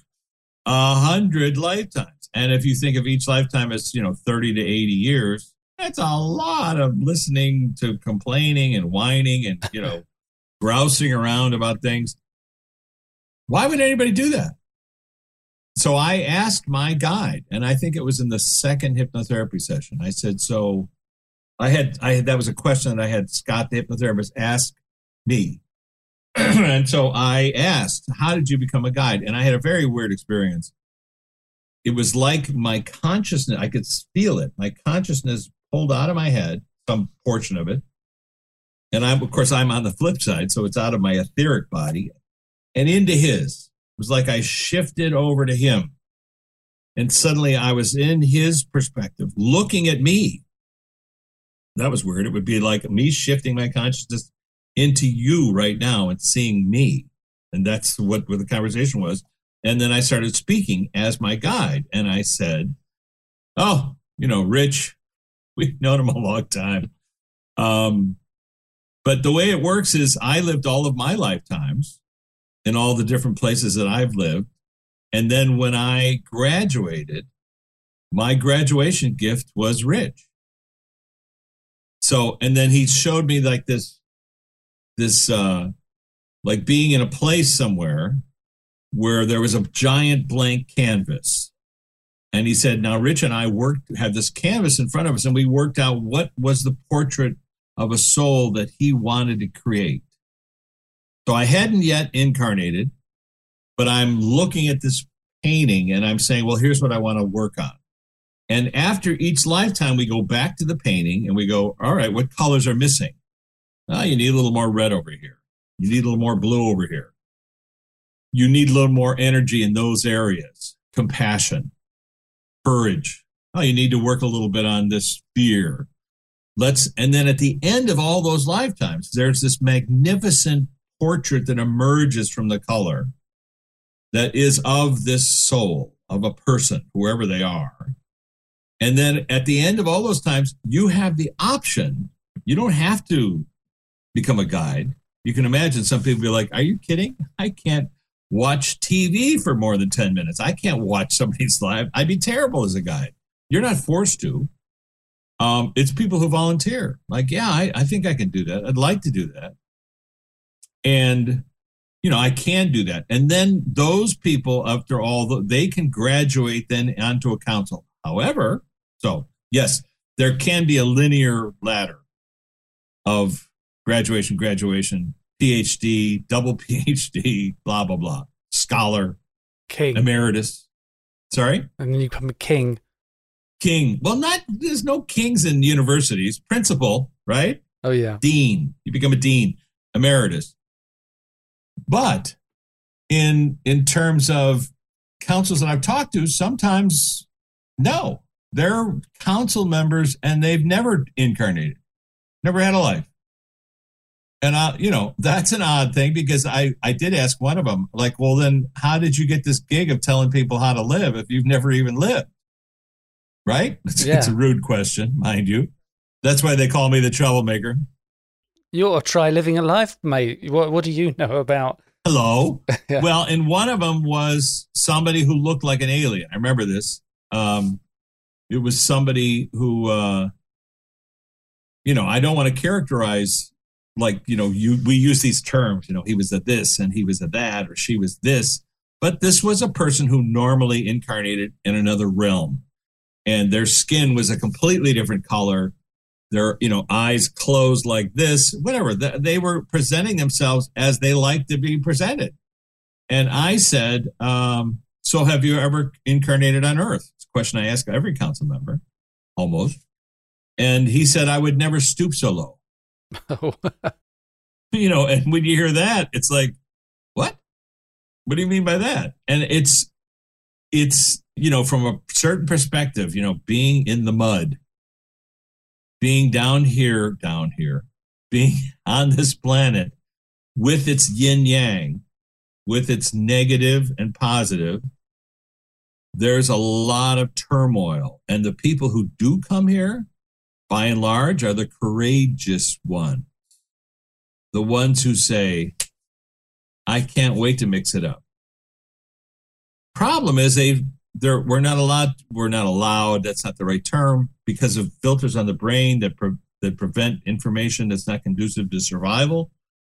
100 lifetimes. And if you think of each lifetime as, 30 to 80 years, that's a lot of listening to complaining and whining and, grousing around about things. Why would anybody do that? So I asked my guide, and I think it was in the second hypnotherapy session. I said, so I had that was a question that I had Scott, the hypnotherapist, ask me. And so I asked, how did you become a guide? And I had a very weird experience. It was like my consciousness, I could feel it. My consciousness pulled out of my head, some portion of it. And I'm on the flip side, so it's out of my etheric body and into his. It was like I shifted over to him. And suddenly I was in his perspective, looking at me. That was weird. It would be like me shifting my consciousness into you right now and seeing me. And that's what the conversation was. And then I started speaking as my guide. And I said, oh, Rich, we've known him a long time. But the way it works is I lived all of my lifetimes in all the different places that I've lived. And then when I graduated, my graduation gift was Rich. So, and then he showed me like this like being in a place somewhere where there was a giant blank canvas. And he said, now Rich and I had this canvas in front of us, and we worked out what was the portrait of a soul that he wanted to create. So I hadn't yet incarnated, but I'm looking at this painting and I'm saying, well, here's what I want to work on. And after each lifetime, we go back to the painting and we go, all right, what colors are missing? Oh, you need a little more red over here. You need a little more blue over here. you need a little more energy in those areas. Compassion, courage. Oh, you need to work a little bit on this fear. And then at the end of all those lifetimes, there's this magnificent portrait that emerges from the color that is of this soul, of a person, whoever they are. And then at the end of all those times, you have the option. You don't have to become a guide. You can imagine some people be like, are you kidding? I can't watch TV for more than 10 minutes. I can't watch somebody's life. I'd be terrible as a guide. You're not forced to. It's people who volunteer. Like, yeah, I think I can do that. I'd like to do that. And, I can do that. And then those people, after all, they can graduate then onto a council. However, so yes, there can be a linear ladder of graduation, PhD, double PhD, blah, blah, blah, scholar, king, emeritus. Sorry? And then you become a king. King. Well, there's no kings in universities. Principal, right? Oh, yeah. Dean. You become a dean, emeritus. But in terms of councils that I've talked to, sometimes, no. They're council members and they've never incarnated, never had a life. And, that's an odd thing because I did ask one of them, like, well, then how did you get this gig of telling people how to live if you've never even lived? Right? It's a rude question, mind you. That's why they call me the troublemaker. You ought to try living a life, mate. What do you know about? Hello. Yeah. Well, and one of them was somebody who looked like an alien. I remember this. It was somebody who, I don't want to characterize like, we use these terms, he was a this and he was a that, or she was this. But this was a person who normally incarnated in another realm. And their skin was a completely different color. Their, eyes closed like this, whatever. They were presenting themselves as they like to be presented. And I said, so have you ever incarnated on Earth? It's a question I ask every council member, almost. And he said, I would never stoop so low. Oh. And when you hear that, it's like, what? What do you mean by that? And it's, from a certain perspective, being in the mud, being down here, being on this planet with its yin yang, with its negative and positive, there's a lot of turmoil. And the people who do come here, by and large, are the courageous ones. The ones who say, I can't wait to mix it up. Problem is we're not allowed, that's not the right term, because of filters on the brain that prevent information that's not conducive to survival.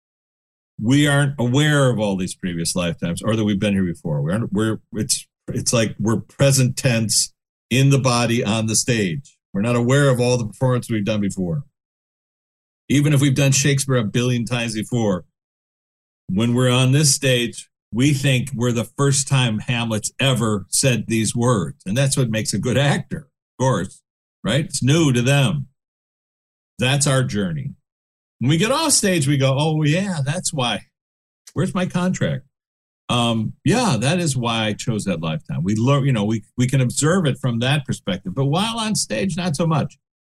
We aren't aware of all these previous lifetimes or that we've been here before. It's like we're present tense in the body on the stage. We're not aware of all the performance we've done before. Even if we've done Shakespeare a billion times before, when we're on this stage, we think we're the first time Hamlet's ever said these words. And that's what makes a good actor, of course, right? It's new to them. That's our journey. When we get off stage, we go, oh, yeah, that's why. Where's my contract? Yeah, that is why I chose that lifetime. We learn, we can observe it from that perspective. But while on stage, not so much.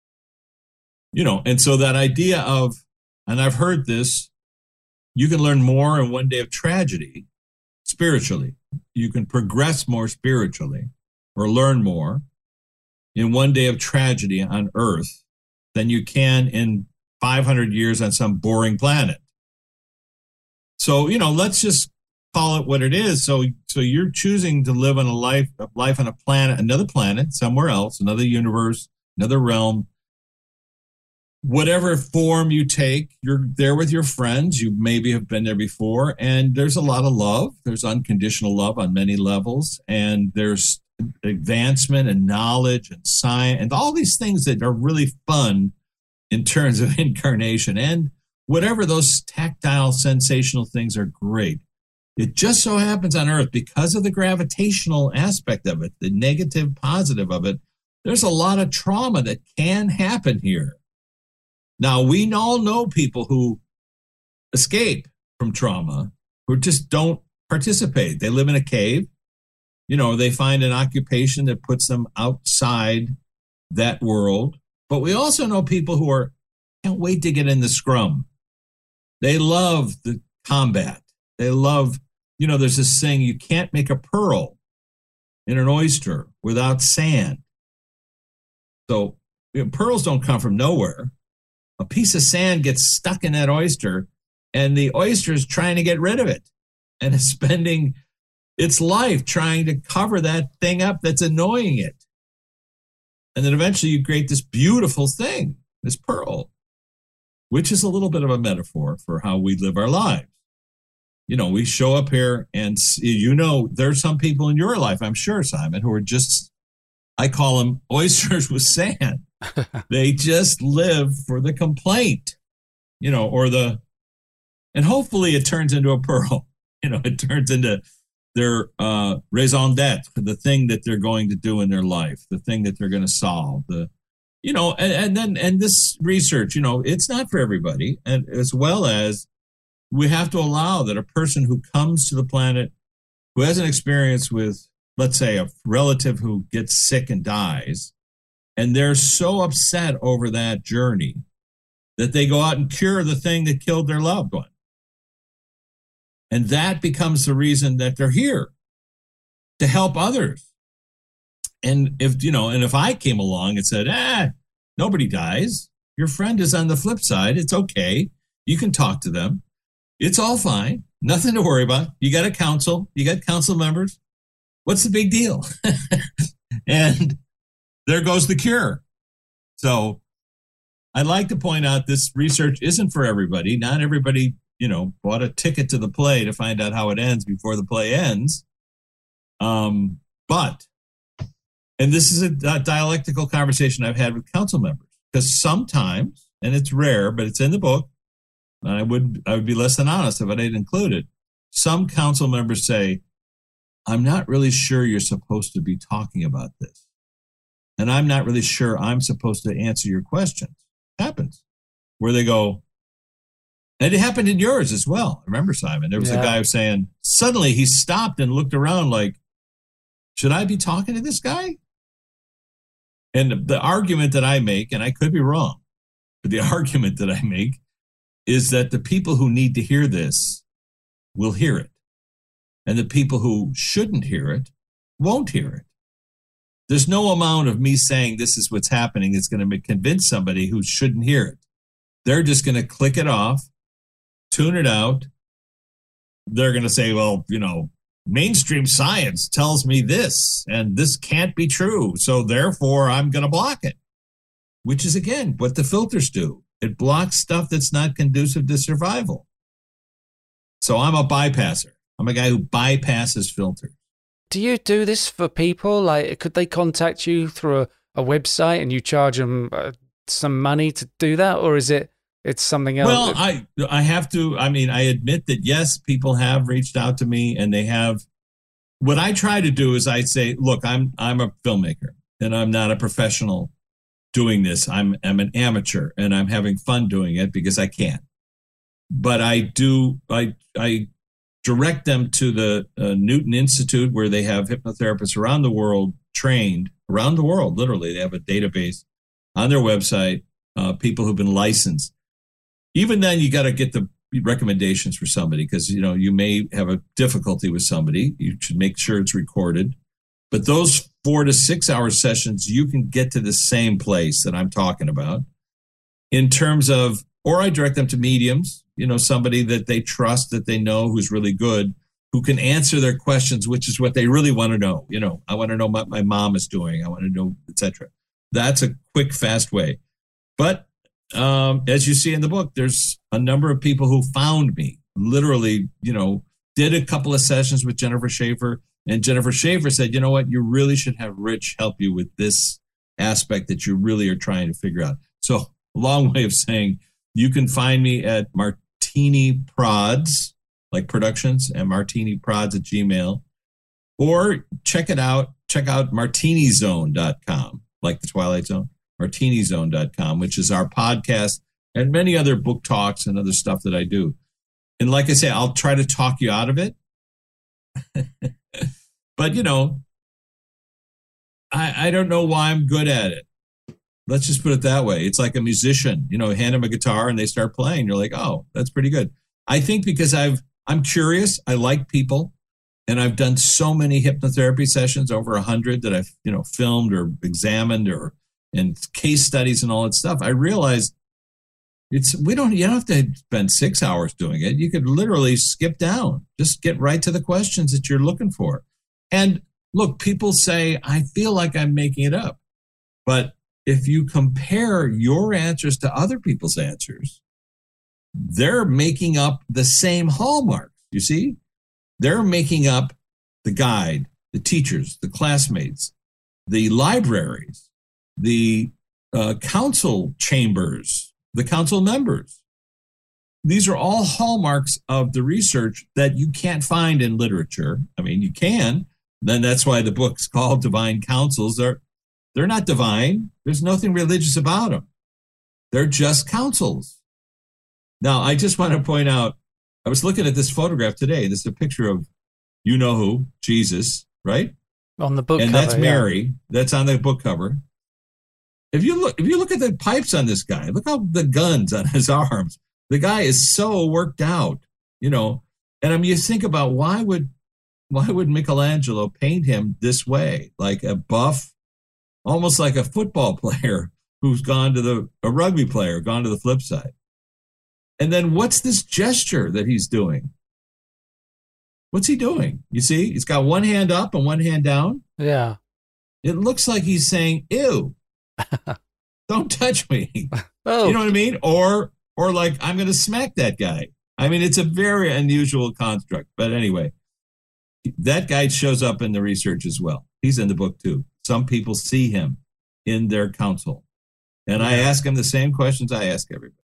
And so that idea of, and I've heard this, you can learn more in one day of tragedy spiritually. You can progress more spiritually or learn more in one day of tragedy on Earth than you can in 500 years on some boring planet. So, let's just call it what it is. So you're choosing to live on a life on a planet, another planet, somewhere else, another universe, another realm. Whatever form you take, you're there with your friends. You maybe have been there before. And there's a lot of love. There's unconditional love on many levels. And there's advancement and knowledge and science and all these things that are really fun in terms of incarnation. And whatever those tactile, sensational things are great. It just so happens on Earth, because of the gravitational aspect of it, the negative, positive of it, there's a lot of trauma that can happen here. Now, we all know people who escape from trauma, who just don't participate. They live in a cave. They find an occupation that puts them outside that world. But we also know people who can't wait to get in the scrum. They love the combat. They love, there's this saying, you can't make a pearl in an oyster without sand. So pearls don't come from nowhere. A piece of sand gets stuck in that oyster, and the oyster is trying to get rid of it and is spending its life trying to cover that thing up that's annoying it. And then eventually you create this beautiful thing, this pearl, which is a little bit of a metaphor for how we live our lives. We show up here and, there's some people in your life, I'm sure, Simon, who are just, I call them oysters with sand. They just live for the complaint, and hopefully it turns into a pearl. It turns into their raison d'etre, the thing that they're going to do in their life, the thing that they're going to solve, and this research, it's not for everybody. And as well as we have to allow that a person who comes to the planet, who has an experience with, let's say, a relative who gets sick and dies, and they're so upset over that journey that they go out and cure the thing that killed their loved one. And that becomes the reason that they're here, to help others. And if I came along and said, nobody dies. Your friend is on the flip side. It's okay. You can talk to them. It's all fine. Nothing to worry about. You got a council. You got council members. What's the big deal? And there goes the cure. So I'd like to point out this research isn't for everybody. Not everybody, bought a ticket to the play to find out how it ends before the play ends. But this is a dialectical conversation I've had with council members, because sometimes, and it's rare, but it's in the book, and I would be less than honest if I didn't include it. Some council members say, I'm not really sure you're supposed to be talking about this. And I'm not really sure I'm supposed to answer your questions. It happens. Where they go, and it happened in yours as well. Remember, Simon, there was a guy saying, suddenly he stopped and looked around like, should I be talking to this guy? And the argument that I make, and I could be wrong, but the argument that I make is that the people who need to hear this will hear it. And the people who shouldn't hear it won't hear it. There's no amount of me saying this is what's happening that's going to convince somebody who shouldn't hear it. They're just going to click it off, tune it out. They're going to say, well, mainstream science tells me this, and this can't be true. So therefore, I'm going to block it, which is, again, what the filters do. It blocks stuff that's not conducive to survival. So I'm a bypasser. I'm a guy who bypasses filters. Do you do this for people? Like, could they contact you through a website and you charge them some money to do that? Or is it's something else? Well, I have to, I admit that, yes, people have reached out to me, and they have. What I try to do is I say, look, I'm a filmmaker, and I'm not a professional doing this. I'm an amateur, and I'm having fun doing it because I can. But I direct them to the Newton Institute, where they have hypnotherapists around the world trained, around the world, literally. They have a database on their website, people who've been licensed. Even then, you got to get the recommendations for somebody, because, you may have a difficulty with somebody. You should make sure it's recorded. But those 4 to 6 hour sessions, you can get to the same place that I'm talking about in terms of, or I direct them to mediums, somebody that they trust, that they know, who's really good, who can answer their questions, which is what they really want to know. I want to know what my mom is doing. I want to know, etc. That's a quick, fast way. But as you see in the book, there's a number of people who found me, literally, did a couple of sessions with Jennifer Schaefer. And Jennifer Schaefer said, you know what, you really should have Rich help you with this aspect that you really are trying to figure out. So a long way of saying, you can find me at Martini Prods, like productions, and martiniprods@gmail.com. Or check out martinizone.com, like the Twilight Zone. martinizone.com, which is our podcast and many other book talks and other stuff that I do. And like I say, I'll try to talk you out of it. But, I don't know why I'm good at it. Let's just put it that way. It's like a musician, hand them a guitar and they start playing. You're like, oh, that's pretty good. I think because I'm curious. I like people. And I've done so many hypnotherapy sessions, over 100 that I've, filmed or examined and case studies and all that stuff. I realized you don't have to spend 6 hours doing it. You could literally skip down, just get right to the questions that you're looking for. And look, people say, I feel like I'm making it up. But if you compare your answers to other people's answers, they're making up the same hallmarks. You see? They're making up the guide, the teachers, the classmates, the libraries, the council chambers, the council members. These are all hallmarks of the research that you can't find in literature. I mean, you can. Then that's why the book's called Divine Councils. They're not divine. There's nothing religious about them. They're just councils. Now, I just want to point out, I was looking at this photograph today. This is a picture of you-know-who, Jesus, right? On the book cover. And that's Mary. Yeah. That's on the book cover. If you look at the pipes on this guy, look how the guns on his arms. The guy is so worked out, And I mean, you think about why would Michelangelo paint him this way, like a buff, almost like a football player who's a rugby player, gone to the flip side. And then what's this gesture that he's doing? What's he doing? You see, he's got one hand up and one hand down. Yeah. It looks like he's saying, ew, don't touch me. Oh. You know what I mean? Or like, I'm going to smack that guy. I mean, it's a very unusual construct. But anyway, that guy shows up in the research as well. He's in the book too. Some people see him in their council. And I ask him the same questions I ask everybody,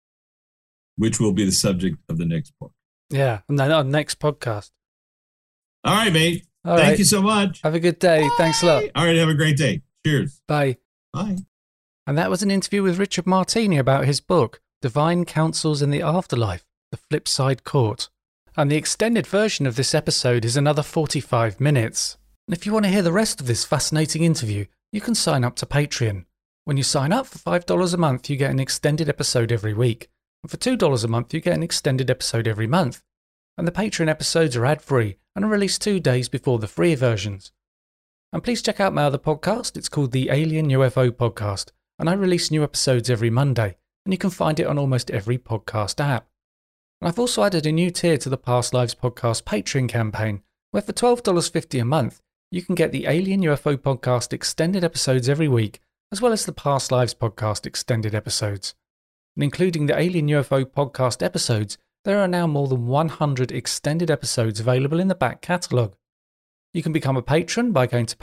which will be the subject of the next book. Yeah, and then our next podcast. All right, mate. Thank you so much. Have a good day. Bye. Thanks a lot. All right, have a great day. Cheers. Bye. Bye. And that was an interview with Richard Martini about his book, Divine Councils in the Afterlife, The Flip Side Court. And the extended version of this episode is another 45 minutes. And if you want to hear the rest of this fascinating interview, you can sign up to Patreon. When you sign up for $5 a month, you get an extended episode every week. And for $2 a month, you get an extended episode every month. And the Patreon episodes are ad-free and are released 2 days before the free versions. And please check out my other podcast. It's called the Alien UFO Podcast, and I release new episodes every Monday, and you can find it on almost every podcast app. And I've also added a new tier to the Past Lives Podcast Patreon campaign, where for $12.50 a month, you can get the Alien UFO Podcast extended episodes every week, as well as the Past Lives Podcast extended episodes. And including the Alien UFO Podcast episodes, there are now more than 100 extended episodes available in the back catalogue. You can become a patron by going to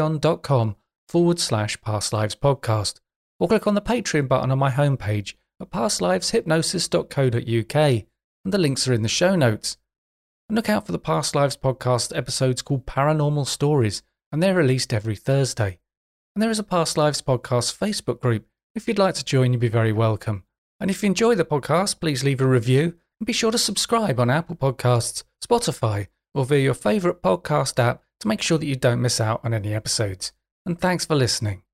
patreon.com/Past Lives Podcast, or click on the Patreon button on my homepage at pastliveshypnosis.co.uk, and the links are in the show notes. And look out for the Past Lives Podcast episodes called Paranormal Stories, and they're released every Thursday. And there is a Past Lives Podcast Facebook group. If you'd like to join, you'd be very welcome. And if you enjoy the podcast, please leave a review and be sure to subscribe on Apple Podcasts, Spotify, or via your favourite podcast app to make sure that you don't miss out on any episodes. And thanks for listening.